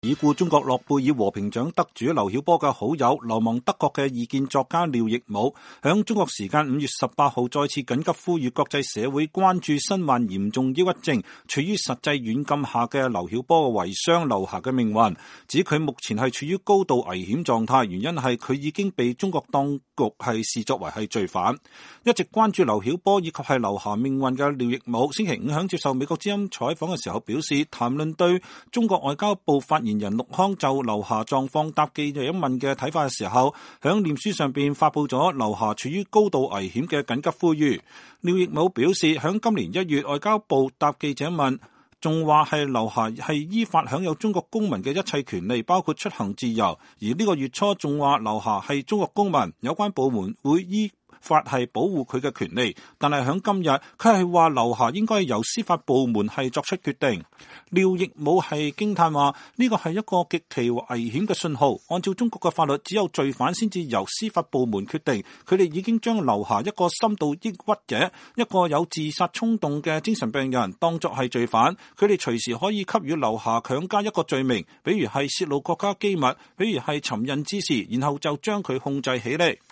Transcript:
已故中國諾貝爾和平獎得主劉曉波嘅好友、流亡德國嘅異見作家廖亦武，響中國時間5月18號再次緊急呼籲國際社會關注身患嚴重抑鬱症、處於實際軟禁下嘅劉曉波嘅遺孀劉霞嘅命運，指佢目前係處於高度危險狀態，原因係佢已經被中國當局係視作為係罪犯。一直關注劉曉波以及係劉霞命運嘅廖亦武，星期五響接受美國之音採訪嘅時候表示，談論對中國外交部發言人陸康就劉霞狀況答記者問嘅睇法嘅時候，響臉書上邊發佈咗劉霞處於高度危險嘅緊急呼籲。廖亦武表示，響今年1月外交部答記者問，仲話係劉霞係依法享有中國公民嘅一切權利，包括出行自由。而呢個月初仲話劉霞係中國公民，有關部門會依法係保護佢嘅權利，但係響今日佢係話劉霞應該由司法部門係作出決定。廖亦武係驚嘆話，呢個係一個極其危險嘅信號，按照中國嘅法律，只有罪犯先至由司法部門決定。佢哋已經將劉霞一個深度抑鬱者、一個有自殺衝動嘅精神病人當作係罪犯，佢哋隨時可以給予劉霞強加一個罪名，比如係泄露國家機密，比如係尋釁滋事，然後就將佢控制起嚟。